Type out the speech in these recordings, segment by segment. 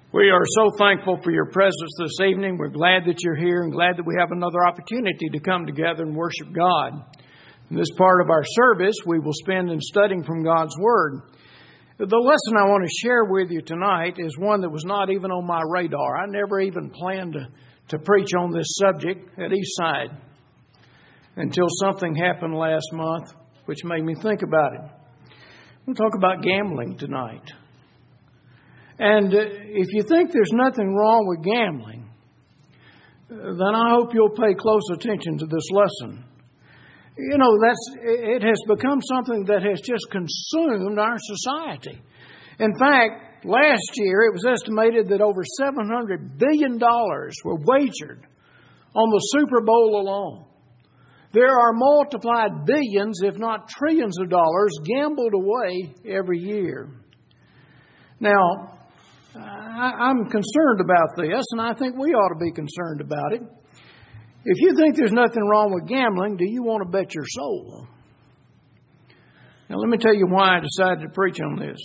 We are so thankful for your presence this evening. We're glad that you're here and glad that we have another opportunity to come together and worship God. In this part of our service, we will spend in studying from God's Word. The lesson I want to share with you tonight is one that was not even on my radar. I never even planned to preach on this subject at Eastside until something happened last month which made me think about it. We'll talk about gambling tonight. And if you think there's nothing wrong with gambling, then I hope you'll pay close attention to this lesson. You know, it has become something that has just consumed our society. In fact, last year it was estimated that over $700 billion were wagered on the Super Bowl alone. There are multiplied billions, if not trillions of dollars, gambled away every year. Now, I'm concerned about this, and I think we ought to be concerned about it. If you think there's nothing wrong with gambling, do you want to bet your soul? Now, let me tell you why I decided to preach on this.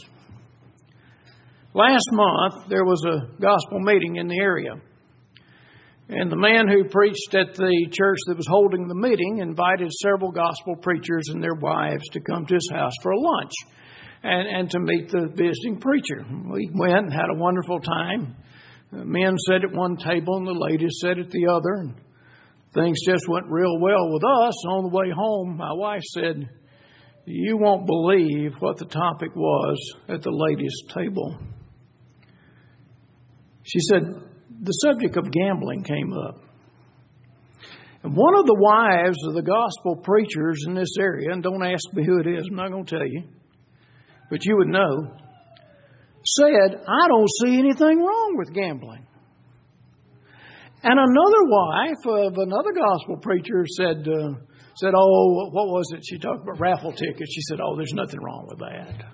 Last month, there was a gospel meeting in the area. And the man who preached at the church that was holding the meeting invited several gospel preachers and their wives to come to his house for a lunch. And to meet the visiting preacher. We went and had a wonderful time. The men sat at one table and the ladies sat at the other. And things just went real well with us. On the way home, my wife said, "You won't believe what the topic was at the ladies' table." She said, the subject of gambling came up. And one of the wives of the gospel preachers in this area, and don't ask me who it is, I'm not going to tell you, but you would know, said, "I don't see anything wrong with gambling." And another wife of another gospel preacher said, "Oh, what was it?" She talked about raffle tickets. She said, "Oh, there's nothing wrong with that."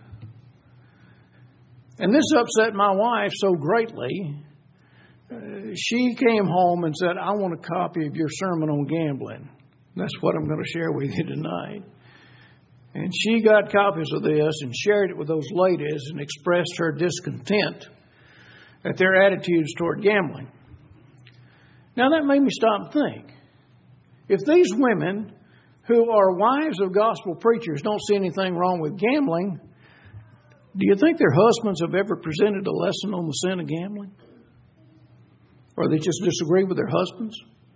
And this upset my wife so greatly, she came home and said, "I want a copy of your sermon on gambling." That's what I'm going to share with you tonight. And she got copies of this and shared it with those ladies and expressed her discontent at their attitudes toward gambling. Now that made me stop and think. If these women who are wives of gospel preachers don't see anything wrong with gambling, do you think their husbands have ever presented a lesson on the sin of gambling? Or they just disagree with their husbands?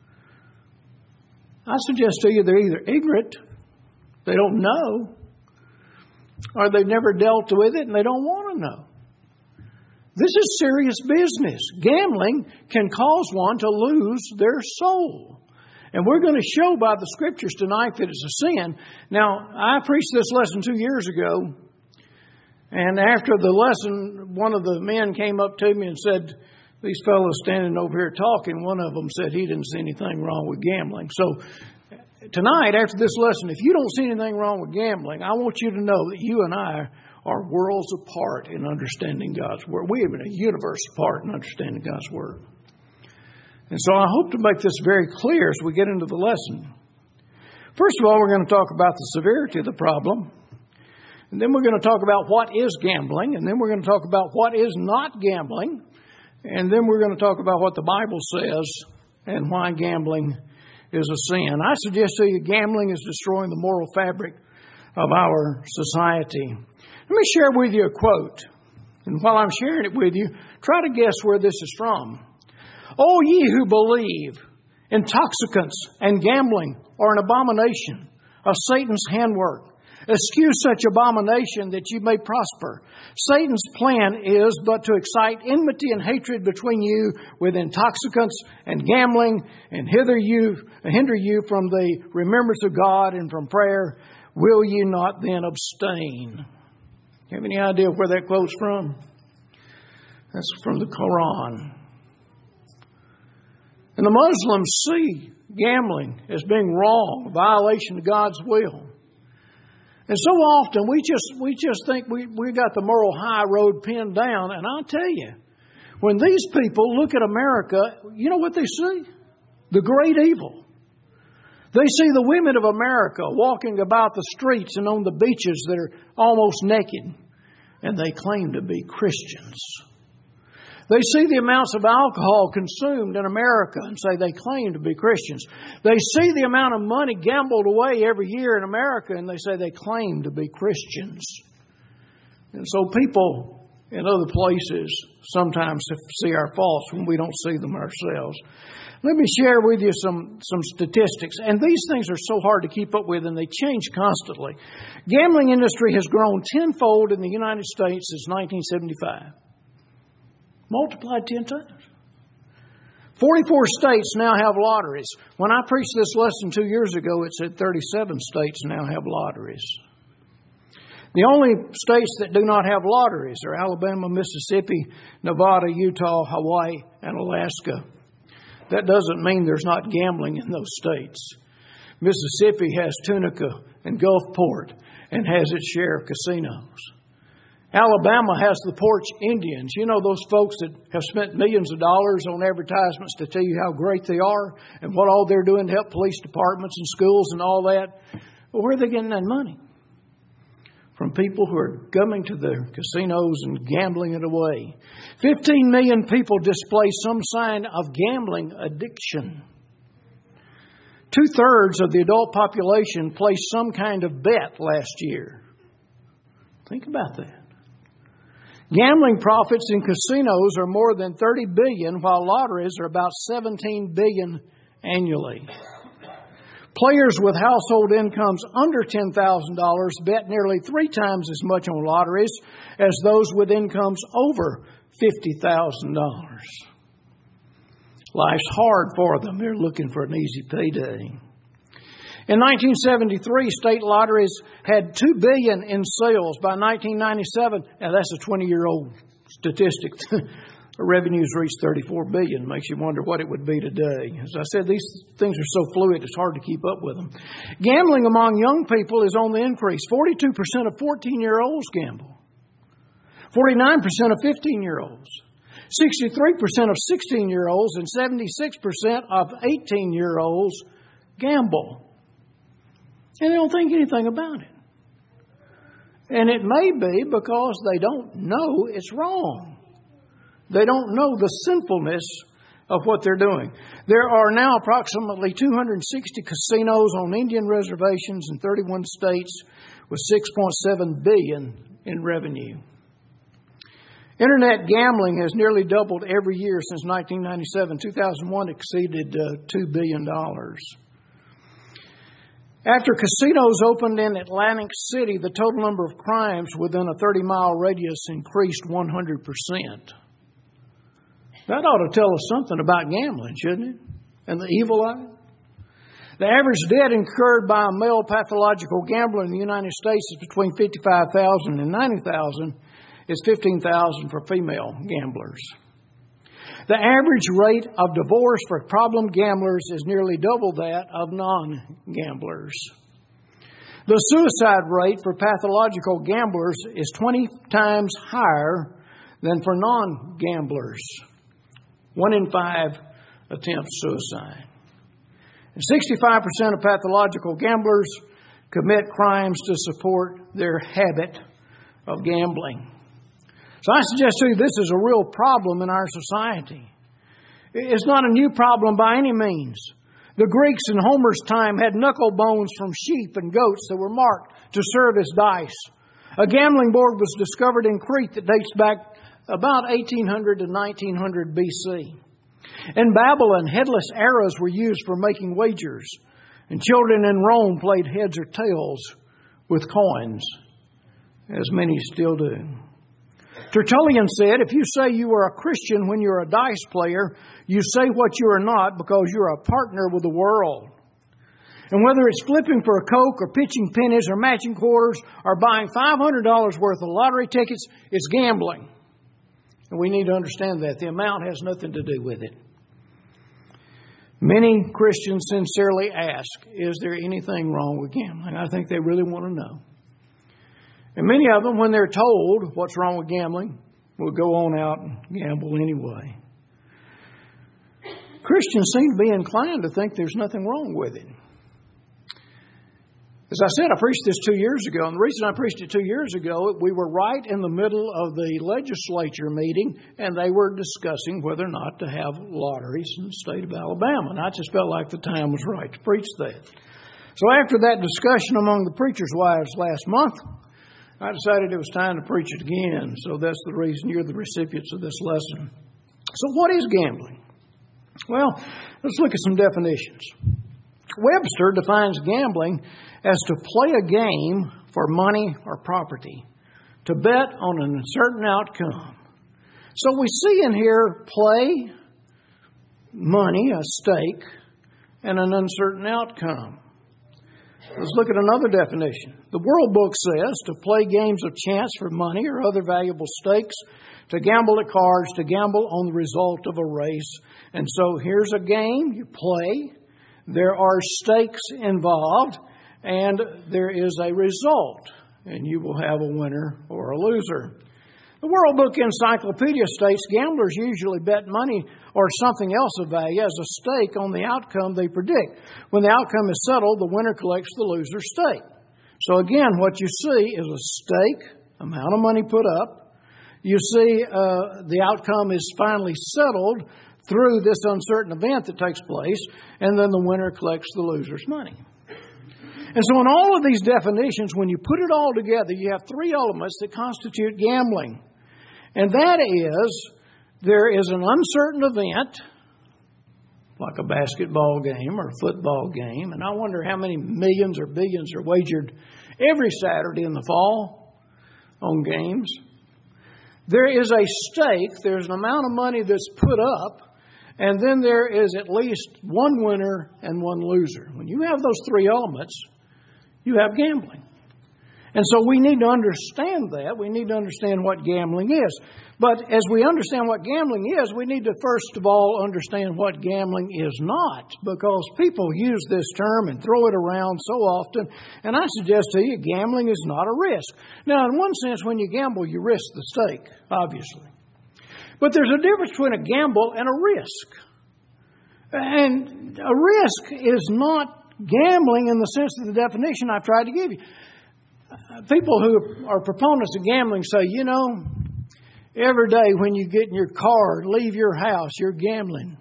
I suggest to you they're either ignorant, they don't know, or they've never dealt with it and they don't want to know. This is serious business. Gambling can cause one to lose their soul. And we're going to show by the Scriptures tonight that it's a sin. Now, I preached this lesson 2 years ago. And after the lesson, one of the men came up to me and said, "These fellows standing over here talking," one of them said he didn't see anything wrong with gambling. So tonight, after this lesson, if you don't see anything wrong with gambling, I want you to know that you and I are worlds apart in understanding God's Word. We are in a universe apart in understanding God's Word. And so I hope to make this very clear as we get into the lesson. First of all, we're going to talk about the severity of the problem. And then we're going to talk about what is gambling. And then we're going to talk about what is not gambling. And then we're going to talk about what the Bible says and why gambling is a sin. I suggest to you gambling is destroying the moral fabric of our society. Let me share with you a quote. And while I'm sharing it with you, try to guess where this is from. "O ye who believe, intoxicants and gambling are an abomination of Satan's handwork. Eschew such abomination that you may prosper. Satan's plan is but to excite enmity and hatred between you with intoxicants and gambling, and hinder you from the remembrance of God and from prayer. Will you not then abstain?" Have any idea where that quote's from? That's from the Quran. And the Muslims see gambling as being wrong, a violation of God's will. And so often we just think we got the moral high road pinned down. And I'll tell you, when these people look at America, you know what they see? The great evil. They see the women of America walking about the streets and on the beaches that are almost naked. And they claim to be Christians. They see the amounts of alcohol consumed in America and say they claim to be Christians. They see the amount of money gambled away every year in America and they say they claim to be Christians. And so people in other places sometimes see our faults when we don't see them ourselves. Let me share with you some statistics. And these things are so hard to keep up with and they change constantly. Gambling industry has grown tenfold in the United States since 1975. Multiplied 10 times. 44 states now have lotteries. When I preached this lesson 2 years ago, it said 37 states now have lotteries. The only states that do not have lotteries are Alabama, Mississippi, Nevada, Utah, Hawaii, and Alaska. That doesn't mean there's not gambling in those states. Mississippi has Tunica and Gulfport and has its share of casinos. Alabama has the Porch Indians. You know those folks that have spent millions of dollars on advertisements to tell you how great they are and what all they're doing to help police departments and schools and all that? Well, where are they getting that money? From people who are coming to the casinos and gambling it away. 15 million people display some sign of gambling addiction. 2/3 of the adult population placed some kind of bet last year. Think about that. Gambling profits in casinos are more than $30 billion, while lotteries are about $17 billion annually. Players with household incomes under $10,000 bet nearly 3 times as much on lotteries as those with incomes over $50,000. Life's hard for them. They're looking for an easy payday. In 1973, state lotteries had $2 billion in sales. By 1997, now that's a 20-year-old statistic. Revenues reached $34 billion. Makes you wonder what it would be today. As I said, these things are so fluid, it's hard to keep up with them. Gambling among young people is on the increase. 42% of 14-year-olds gamble. 49% of 15-year-olds. 63% of 16-year-olds and 76% of 18-year-olds gamble. And they don't think anything about it. And it may be because they don't know it's wrong. They don't know the sinfulness of what they're doing. There are now approximately 260 casinos on Indian reservations in 31 states with $6.7 billion in revenue. Internet gambling has nearly doubled every year since 1997. 2001 exceeded $2 billion. After casinos opened in Atlantic City, the total number of crimes within a 30-mile radius increased 100%. That ought to tell us something about gambling, shouldn't it? And the evil of it. The average debt incurred by a male pathological gambler in the United States is between $55,000 and $90,000. It's $15,000 for female gamblers. The average rate of divorce for problem gamblers is nearly double that of non-gamblers. The suicide rate for pathological gamblers is 20 times higher than for non-gamblers. 1 in 5 attempts suicide. And 65% of pathological gamblers commit crimes to support their habit of gambling. So I suggest to you this is a real problem in our society. It's not a new problem by any means. The Greeks in Homer's time had knuckle bones from sheep and goats that were marked to serve as dice. A gambling board was discovered in Crete that dates back about 1800 to 1900 BC. In Babylon, headless arrows were used for making wagers, and children in Rome played heads or tails with coins, as many still do. Tertullian said, if you say you are a Christian when you're a dice player, you say what you are not because you're a partner with the world. And whether it's flipping for a Coke or pitching pennies or matching quarters or buying $500 worth of lottery tickets, it's gambling. And we need to understand that. The amount has nothing to do with it. Many Christians sincerely ask, is there anything wrong with gambling? I think they really want to know. And many of them, when they're told what's wrong with gambling, will go on out and gamble anyway. Christians seem to be inclined to think there's nothing wrong with it. As I said, I preached this 2 years ago, and the reason I preached it 2 years ago, we were right in the middle of the legislature meeting, and they were discussing whether or not to have lotteries in the state of Alabama. And I just felt like the time was right to preach that. So after that discussion among the preachers' wives last month, I decided it was time to preach it again. So that's the reason you're the recipients of this lesson. So what is gambling? Well, let's look at some definitions. Webster defines gambling as to play a game for money or property, to bet on an uncertain outcome. So we see in here play, money, a stake, and an uncertain outcome. Let's look at another definition. The World Book says to play games of chance for money or other valuable stakes, to gamble at cards, to gamble on the result of a race. And so here's a game, you play, there are stakes involved, and there is a result, and you will have a winner or a loser. The World Book Encyclopedia states gamblers usually bet money or something else of value as a stake on the outcome they predict. When the outcome is settled, the winner collects the loser's stake. So again, what you see is a stake, amount of money put up. You see the outcome is finally settled through this uncertain event that takes place, and then the winner collects the loser's money. And so in all of these definitions, when you put it all together, you have three elements that constitute gambling. And that is, there is an uncertain event, like a basketball game or a football game. And I wonder how many millions or billions are wagered every Saturday in the fall on games. There is a stake, there's an amount of money that's put up, and then there is at least one winner and one loser. When you have those three elements, you have gambling. And so we need to understand that. We need to understand what gambling is. But as we understand what gambling is, we need to first of all understand what gambling is not. Because people use this term and throw it around so often. And I suggest to you, gambling is not a risk. Now, in one sense, when you gamble, you risk the stake, obviously. But there's a difference between a gamble and a risk. And a risk is not gambling in the sense of the definition I've tried to give you. People who are proponents of gambling say, you know, every day when you get in your car, leave your house, you're gambling.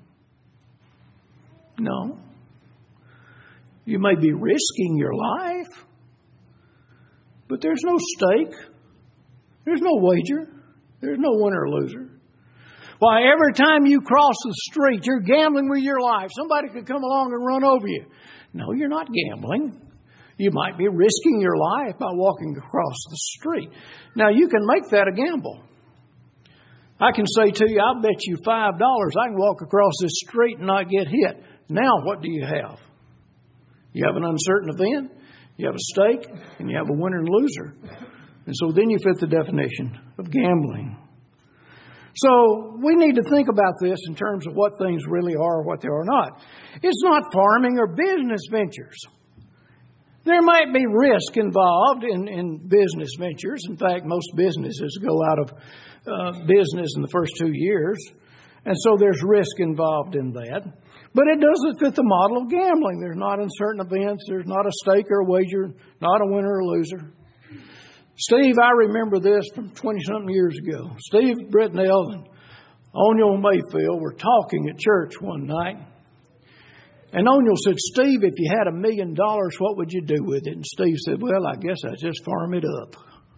No. You may be risking your life, but there's no stake. There's no wager. There's no winner or loser. Why, every time you cross the street, you're gambling with your life. Somebody could come along and run over you. No, you're not gambling. You might be risking your life by walking across the street. Now, you can make that a gamble. I can say to you, I'll bet you $5 I can walk across this street and not get hit. Now, what do you have? You have an uncertain event, you have a stake, and you have a winner and loser. And so then you fit the definition of gambling. So we need to think about this in terms of what things really are or what they are not. It's not farming or business ventures. There might be risk involved in business ventures. In fact, most businesses go out of business in the first 2 years. And so there's risk involved in that. But it doesn't fit the model of gambling. There's not uncertain events. There's not a stake or a wager, not a winner or loser. Steve, I remember this from 20-something years ago. Steve Britnell and O'Neill Mayfield were talking at church one night. And O'Neill said, Steve, if you had $1 million, what would you do with it? And Steve said, well, I guess I'd just farm it up.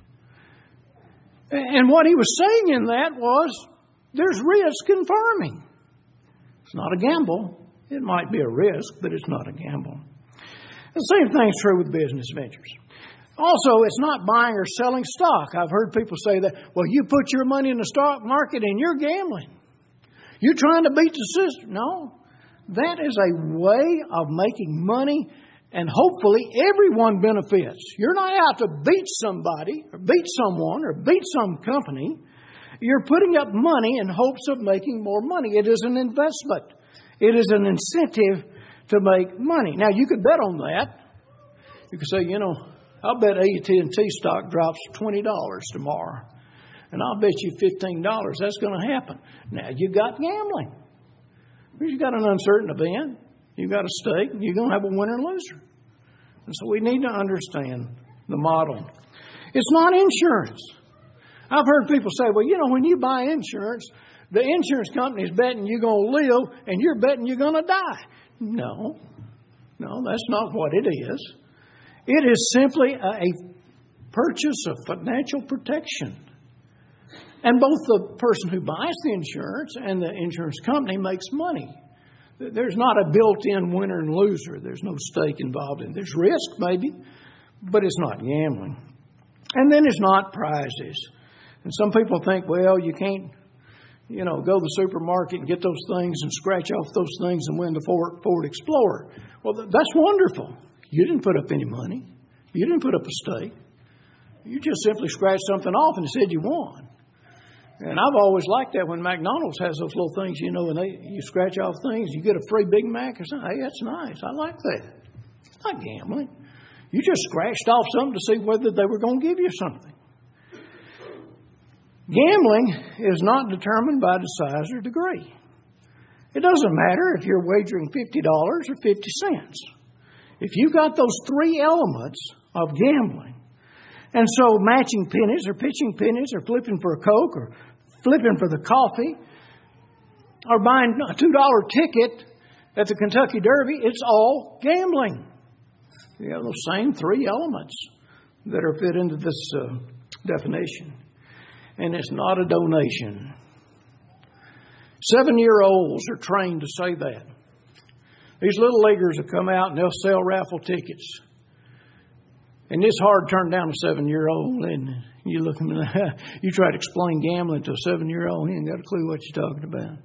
And what he was saying in that was, there's risk in farming. It's not a gamble. It might be a risk, but it's not a gamble. The same thing's true with business ventures. Also, it's not buying or selling stock. I've heard people say that, well, you put your money in the stock market and you're gambling. You're trying to beat the system. No. That is a way of making money, and hopefully everyone benefits. You're not out to beat somebody or beat someone or beat some company. You're putting up money in hopes of making more money. It is an investment. It is an incentive to make money. Now, you could bet on that. You could say, you know, I'll bet AT&T stock drops $20 tomorrow. And I'll bet you $15 that's going to happen. Now, you got gambling. You've got an uncertain event. You've got a stake. You're going to have a winner and loser. And so we need to understand the model. It's not insurance. I've heard people say, well, when you buy insurance, the insurance company's betting you're going to live and you're betting you're going to die. No, that's not what it is. It is simply a purchase of financial protection. And both the person who buys the insurance and the insurance company makes money. There's not a built-in winner and loser. There's no stake involved in it. There's risk, maybe, but it's not gambling. And then it's not prizes. And some people think, well, you can't, go to the supermarket and get those things and scratch off those things and win the Ford Explorer. Well, that's wonderful. You didn't put up any money. You didn't put up a stake. You just simply scratched something off and said you won. And I've always liked that when McDonald's has those little things, and you scratch off things, you get a free Big Mac or something. Hey, that's nice. I like that. It's not gambling. You just scratched off something to see whether they were going to give you something. Gambling is not determined by the size or degree. It doesn't matter if you're wagering $50 or 50 cents. If you've got those three elements of gambling, and so matching pennies or pitching pennies or flipping for a Coke or flipping for the coffee or buying a $2 ticket at the Kentucky Derby, it's all gambling. You have those same three elements that are fit into this definition. And it's not a donation. 7-year-olds are trained to say that. These little leaguers will come out and they'll sell raffle tickets. And it's hard to turn down a 7-year-old. And you look at them, you try to explain gambling to a 7-year-old, he ain't got a clue what you're talking about.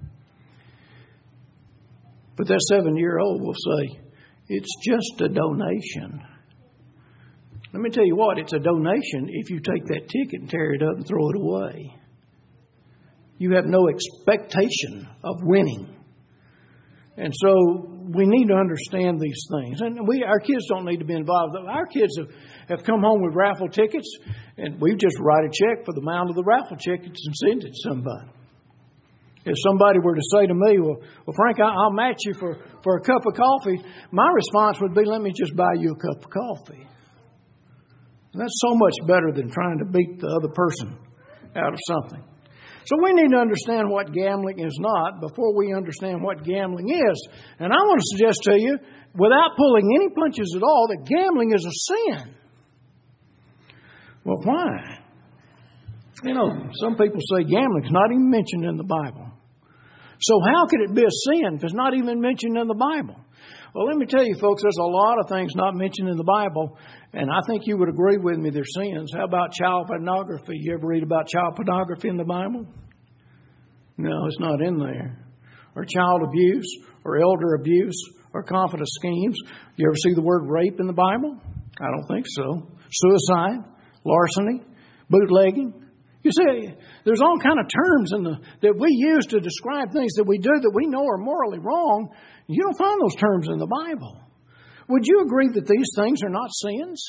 But that 7-year-old will say, it's just a donation. Let me tell you what, it's a donation if you take that ticket and tear it up and throw it away. You have no expectation of winning. And so we need to understand these things. And our kids don't need to be involved. Our kids have come home with raffle tickets, and we just write a check for the amount of the raffle tickets and send it to somebody. If somebody were to say to me, well, Frank, I'll match you for a cup of coffee, my response would be, let me just buy you a cup of coffee. And that's so much better than trying to beat the other person out of something. So we need to understand what gambling is not before we understand what gambling is. And I want to suggest to you, without pulling any punches at all, that gambling is a sin. Well, why? Some people say gambling is not even mentioned in the Bible. So how could it be a sin if it's not even mentioned in the Bible? Well, let me tell you, folks, there's a lot of things not mentioned in the Bible, and I think you would agree with me they're sins. How about child pornography? You ever read about child pornography in the Bible? No, it's not in there. Or child abuse, or elder abuse, or confidence schemes. You ever see the word rape in the Bible? I don't think so. Suicide, larceny, bootlegging. You see, there's all kind of terms that we use to describe things that we do that we know are morally wrong. You don't find those terms in the Bible. Would you agree that these things are not sins?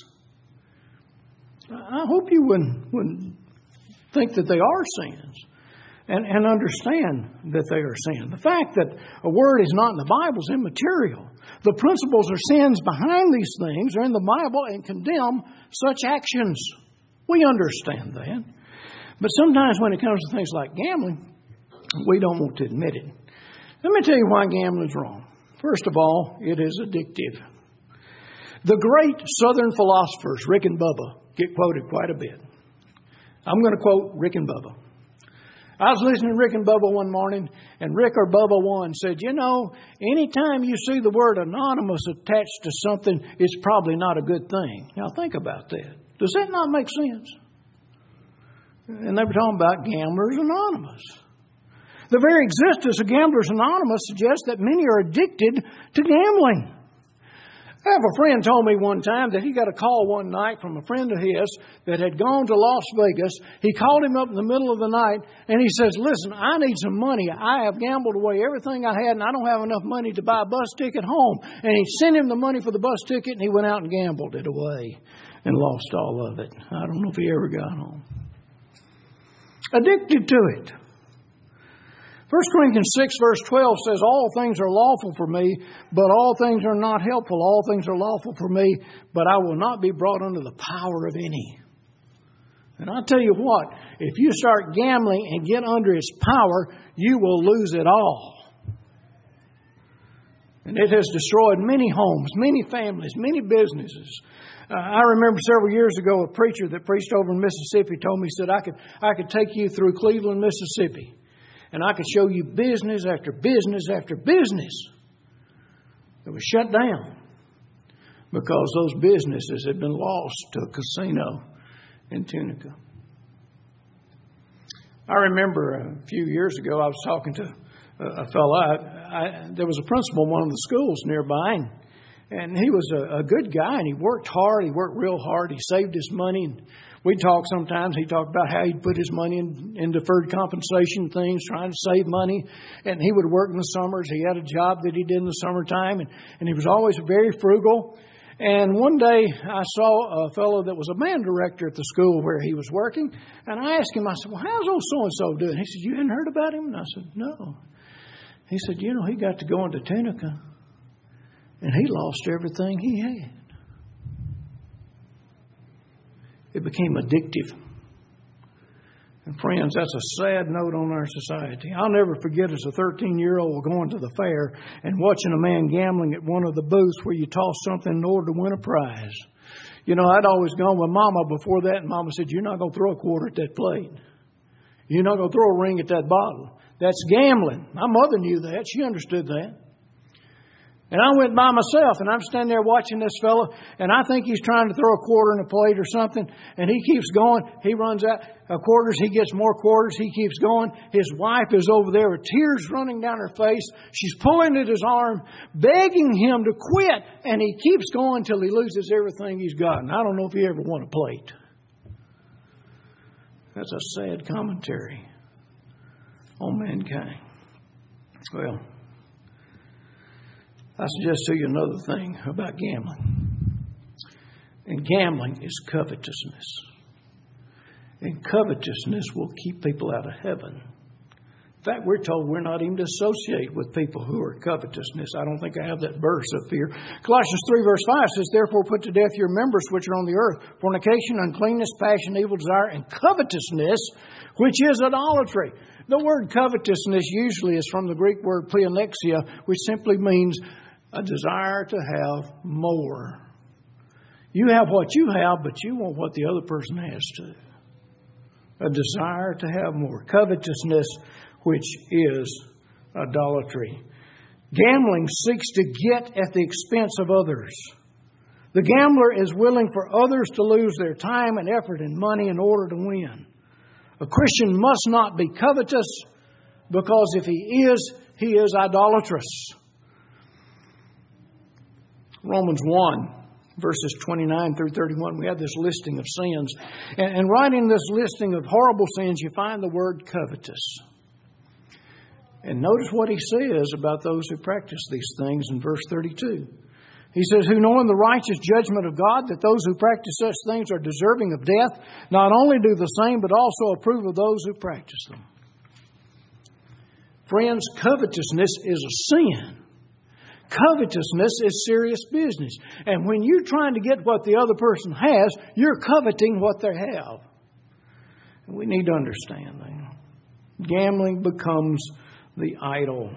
I hope you wouldn't think that they are sins and understand that they are sins. The fact that a word is not in the Bible is immaterial. The principles or sins behind these things are in the Bible and condemn such actions. We understand that. But sometimes when it comes to things like gambling, we don't want to admit it. Let me tell you why gambling is wrong. First of all, it is addictive. The great Southern philosophers, Rick and Bubba, get quoted quite a bit. I'm going to quote Rick and Bubba. I was listening to Rick and Bubba one morning, and Rick or Bubba one said, anytime you see the word anonymous attached to something, it's probably not a good thing. Now think about that. Does that not make sense? And they were talking about Gamblers Anonymous. The very existence of Gamblers Anonymous suggests that many are addicted to gambling. I have a friend told me one time that he got a call one night from a friend of his that had gone to Las Vegas. He called him up in the middle of the night and he says, listen, I need some money. I have gambled away everything I had and I don't have enough money to buy a bus ticket home. And he sent him the money for the bus ticket and he went out and gambled it away and lost all of it. I don't know if he ever got home. Addicted to it. 1 Corinthians 6 verse 12 says, all things are lawful for me, but all things are not helpful. All things are lawful for me, but I will not be brought under the power of any. And I'll tell you what, if you start gambling and get under its power, you will lose it all. And it has destroyed many homes, many families, many businesses. I remember several years ago, a preacher that preached over in Mississippi told me, he said, I could take you through Cleveland, Mississippi, and I could show you business after business after business that was shut down because those businesses had been lost to a casino in Tunica. I remember a few years ago, I was talking to a fellow. There was a principal in one of the schools nearby, and he was a good guy, and he worked hard. He worked real hard. He saved his money. And we talk sometimes. He talked about how he'd put his money in deferred compensation things, trying to save money. And he would work in the summers. He had a job that he did in the summertime, and he was always very frugal. And one day I saw a fellow that was a band director at the school where he was working. And I asked him, I said, well, how's old so-and-so doing? He said, you hadn't heard about him? And I said, no. He said, he got to go into Tunica and he lost everything he had. It became addictive. And friends, that's a sad note on our society. I'll never forget as a 13-year-old going to the fair and watching a man gambling at one of the booths where you toss something in order to win a prize. I'd always gone with Mama before that, and Mama said, you're not going to throw a quarter at that plate. You're not going to throw a ring at that bottle. That's gambling. My mother knew that. She understood that. And I went by myself, and I'm standing there watching this fellow, and I think he's trying to throw a quarter in a plate or something, and he keeps going. He runs out of quarters. He gets more quarters. He keeps going. His wife is over there with tears running down her face. She's pulling at his arm, begging him to quit, and he keeps going till he loses everything he's got. And I don't know if he ever won a plate. That's a sad commentary on mankind. Well, I suggest to you another thing about gambling. And gambling is covetousness. And covetousness will keep people out of heaven. In fact, we're told we're not even to associate with people who are covetousness. I don't think I have that verse up here. Colossians 3 verse 5 says, therefore put to death your members which are on the earth, fornication, uncleanness, passion, evil desire, and covetousness, which is idolatry. The word covetousness usually is from the Greek word pleonexia, which simply means a desire to have more. You have what you have, but you want what the other person has too. A desire to have more. Covetousness, which is idolatry. Gambling seeks to get at the expense of others. The gambler is willing for others to lose their time and effort and money in order to win. A Christian must not be covetous, because if he is idolatrous. Romans 1, verses 29 through 31, we have this listing of sins. And right in this listing of horrible sins, you find the word covetous. And notice what he says about those who practice these things in verse 32. He says, who knowing the righteous judgment of God, that those who practice such things are deserving of death, not only do the same, but also approve of those who practice them. Friends, covetousness is a sin. Covetousness is serious business. And when you're trying to get what the other person has, you're coveting what they have. And we need to understand that. Gambling becomes the idol.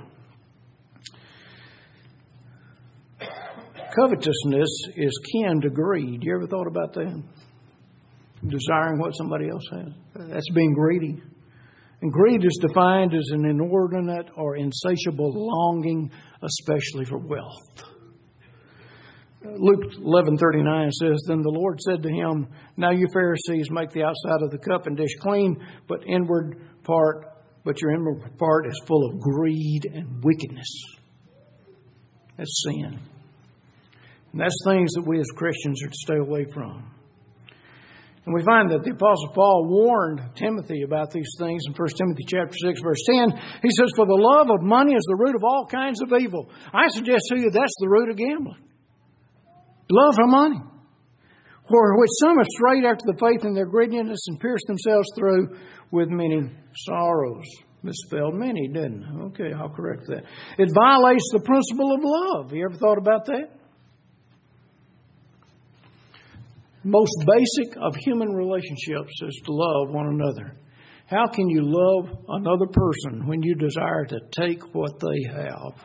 Covetousness is kin to greed. You ever thought about that? Desiring what somebody else has. That's being greedy. And greed is defined as an inordinate or insatiable longing, especially for wealth. Luke 11:39 says, then the Lord said to him, now you Pharisees make the outside of the cup and dish clean, but your inward part is full of greed and wickedness. That's sin. And that's things that we as Christians are to stay away from. And we find that the Apostle Paul warned Timothy about these things in 1 Timothy chapter 6, verse 10. He says, for the love of money is the root of all kinds of evil. I suggest to you that's the root of gambling. Love for money. For which some have strayed after the faith in their greediness and pierced themselves through with many sorrows. Misspelled many, didn't it? Okay, I'll correct that. It violates the principle of love. You ever thought about that? Most basic of human relationships is to love one another. How can you love another person when you desire to take what they have?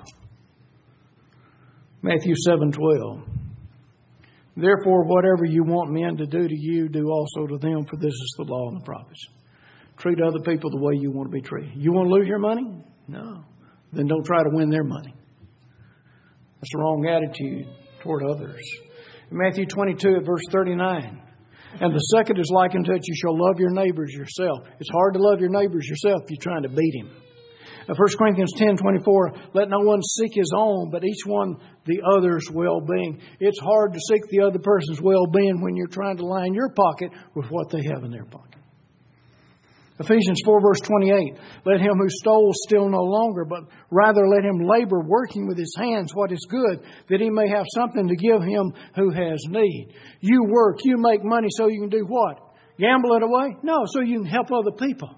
Matthew 7:12. Therefore, whatever you want men to do to you, do also to them, for this is the law and the prophets. Treat other people the way you want to be treated. You want to lose your money? No. Then don't try to win their money. That's the wrong attitude toward others. In Matthew 22 at verse 39. And the second is likened to it, you shall love your neighbors yourself. It's hard to love your neighbors yourself if you're trying to beat him. 1 Corinthians 10:24, let no one seek his own, but each one the other's well-being. It's hard to seek the other person's well-being when you're trying to line your pocket with what they have in their pocket. Ephesians 4 verse 28, let him who stole steal no longer, but rather let him labor, working with his hands what is good, that he may have something to give him who has need. You work, you make money so you can do what? Gamble it away? No, so you can help other people.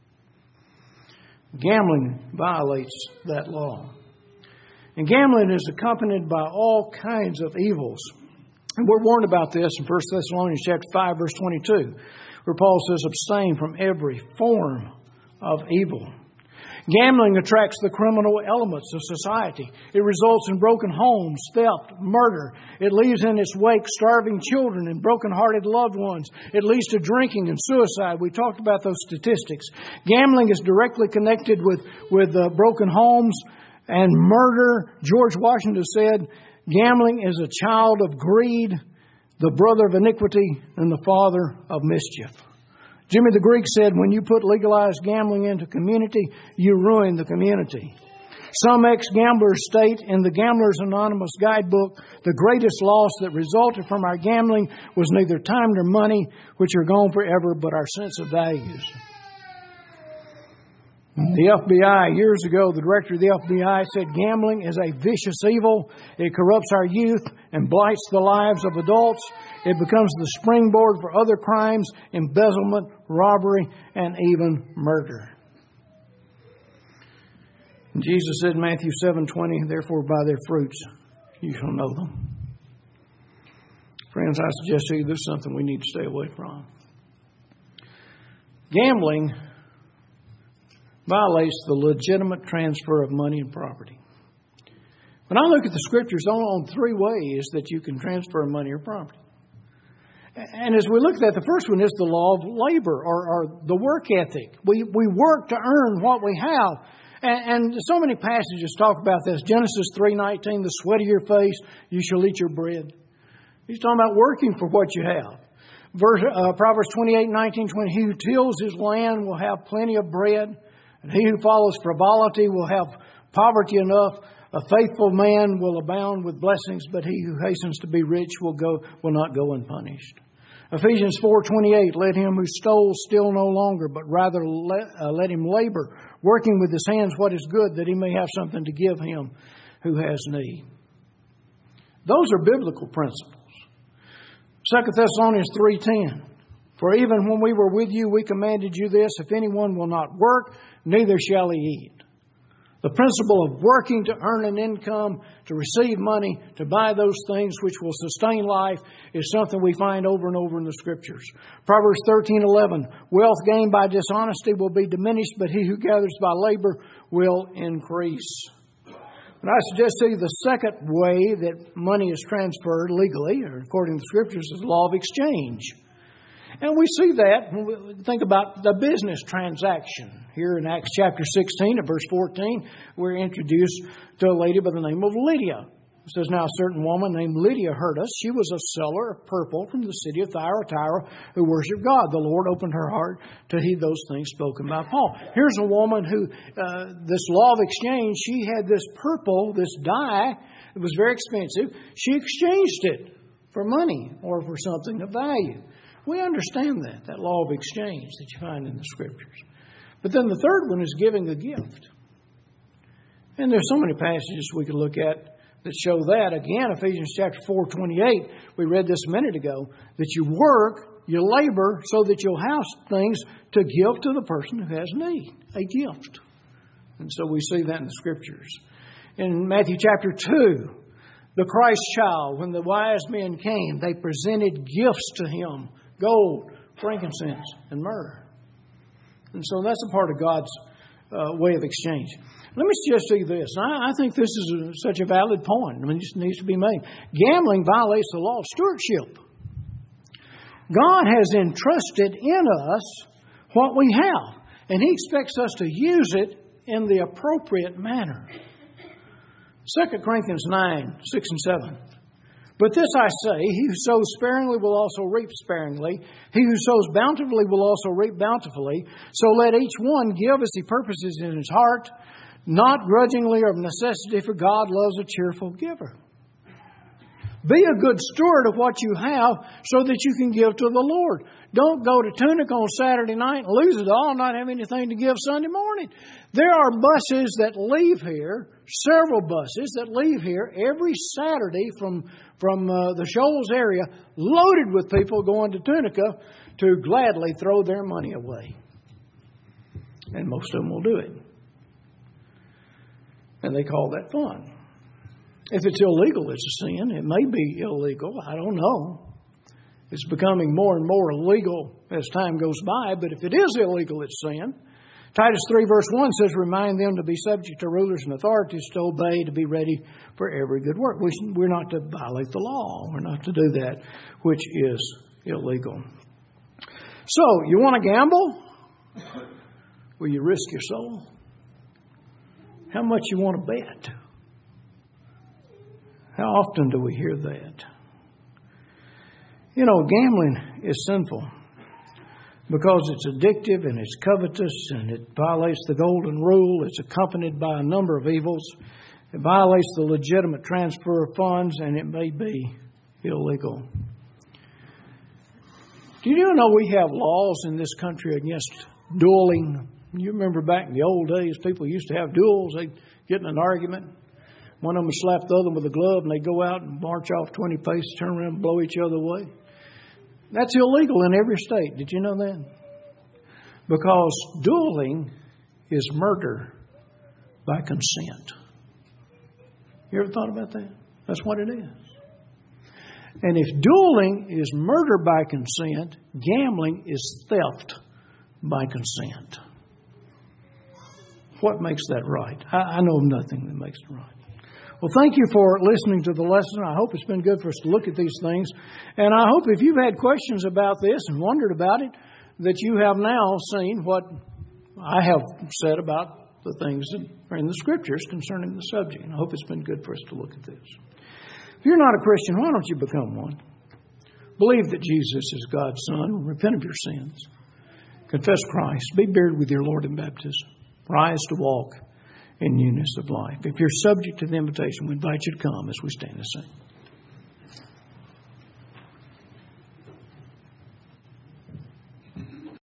Gambling violates that law. And gambling is accompanied by all kinds of evils. And we're warned about this in 1 Thessalonians chapter 5 verse 22. Where Paul says, abstain from every form of evil. Gambling attracts the criminal elements of society. It results in broken homes, theft, murder. It leaves in its wake starving children and broken-hearted loved ones. It leads to drinking and suicide. We talked about those statistics. Gambling is directly connected with broken homes and murder. George Washington said, gambling is a child of greed, the brother of iniquity, and the father of mischief. Jimmy the Greek said, when you put legalized gambling into community, you ruin the community. Some ex-gamblers state in the Gamblers Anonymous guidebook, the greatest loss that resulted from our gambling was neither time nor money, which are gone forever, but our sense of values. The FBI, years ago, the director of the FBI said gambling is a vicious evil. It corrupts our youth and blights the lives of adults. It becomes the springboard for other crimes, embezzlement, robbery, and even murder. And Jesus said in Matthew 7:20, therefore by their fruits you shall know them. Friends, I suggest to you this is something we need to stay away from. Gambling violates the legitimate transfer of money and property. When I look at the Scriptures, only on three ways that you can transfer money or property. And as we look at that, the first one is the law of labor or the work ethic. We work to earn what we have. And so many passages talk about this. Genesis 3:19, the sweat of your face, you shall eat your bread. He's talking about working for what you have. Proverbs 28:19-20, he who tills his land will have plenty of bread. And he who follows frivolity will have poverty enough. A faithful man will abound with blessings, but he who hastens to be rich will not go unpunished. Ephesians 4:28, let him who stole steal no longer, but rather let him labor, working with his hands what is good, that he may have something to give him who has need. Those are biblical principles. 2 Thessalonians 3:10, for even when we were with you, we commanded you this, if anyone will not work, neither shall he eat. The principle of working to earn an income, to receive money, to buy those things which will sustain life is something we find over and over in the Scriptures. Proverbs 13:11, wealth gained by dishonesty will be diminished, but he who gathers by labor will increase. But I suggest to you the second way that money is transferred legally, or according to the Scriptures, is the law of exchange. And we see that when we think about the business transaction. Here in Acts chapter 16 at verse 14, we're introduced to a lady by the name of Lydia. It says, now a certain woman named Lydia heard us. She was a seller of purple from the city of Thyatira who worshiped God. The Lord opened her heart to heed those things spoken by Paul. Here's a woman who, this law of exchange, she had this purple, this dye. It was very expensive. She exchanged it for money or for something of value. We understand that law of exchange that you find in the Scriptures. But then the third one is giving a gift. And there's so many passages we could look at that show that. Again, Ephesians chapter 4:28, we read this a minute ago, that you work, you labor, so that you'll have things to give to the person who has need. A gift. And so we see that in the Scriptures. In Matthew chapter 2, the Christ child, when the wise men came, they presented gifts to Him, gold, frankincense, and myrrh. And so that's a part of God's way of exchange. Let me suggest to you this. I think this is such a valid point. I mean, it just needs to be made. Gambling violates the law of stewardship. God has entrusted in us what we have, and He expects us to use it in the appropriate manner. 2 Corinthians 9, 6 and 7. But this I say, he who sows sparingly will also reap sparingly. He who sows bountifully will also reap bountifully. So let each one give as he purposes in his heart, not grudgingly or of necessity, for God loves a cheerful giver. Be a good steward of what you have so that you can give to the Lord. Don't go to Tunica on Saturday night and lose it all and not have anything to give Sunday morning. There are buses that leave here, several buses that leave here every Saturday from the Shoals area, loaded with people going to Tunica to gladly throw their money away. And most of them will do it. And they call that fun. If it's illegal, it's a sin. It may be illegal. I don't know. It's becoming more and more illegal as time goes by. But if it is illegal, it's sin. Titus 3 verse 1 says, remind them to be subject to rulers and authorities, to obey, to be ready for every good work. We're not to violate the law. We're not to do that which is illegal. So, you want to gamble? Will you risk your soul? How much you want to bet? How often do we hear that? You know, gambling is sinful because it's addictive and it's covetous and it violates the golden rule. It's accompanied by a number of evils. It violates the legitimate transfer of funds, and it may be illegal. Do you know we have laws in this country against dueling? You remember back in the old days, people used to have duels. They'd get in an argument. One of them would slap the other one with a glove, and they'd go out and march off 20 paces, turn around and blow each other away. That's illegal in every state. Did you know that? Because dueling is murder by consent. You ever thought about that? That's what it is. And if dueling is murder by consent, gambling is theft by consent. What makes that right? I know of nothing that makes it right. Well, thank you for listening to the lesson. I hope it's been good for us to look at these things. And I hope if you've had questions about this and wondered about it, that you have now seen what I have said about the things that are in the Scriptures concerning the subject. And I hope it's been good for us to look at this. If you're not a Christian, why don't you become one? Believe that Jesus is God's Son. Repent of your sins. Confess Christ. Be buried with your Lord in baptism. Rise to walk in newness of life. If you're subject to the invitation, we invite you to come as we stand and sing.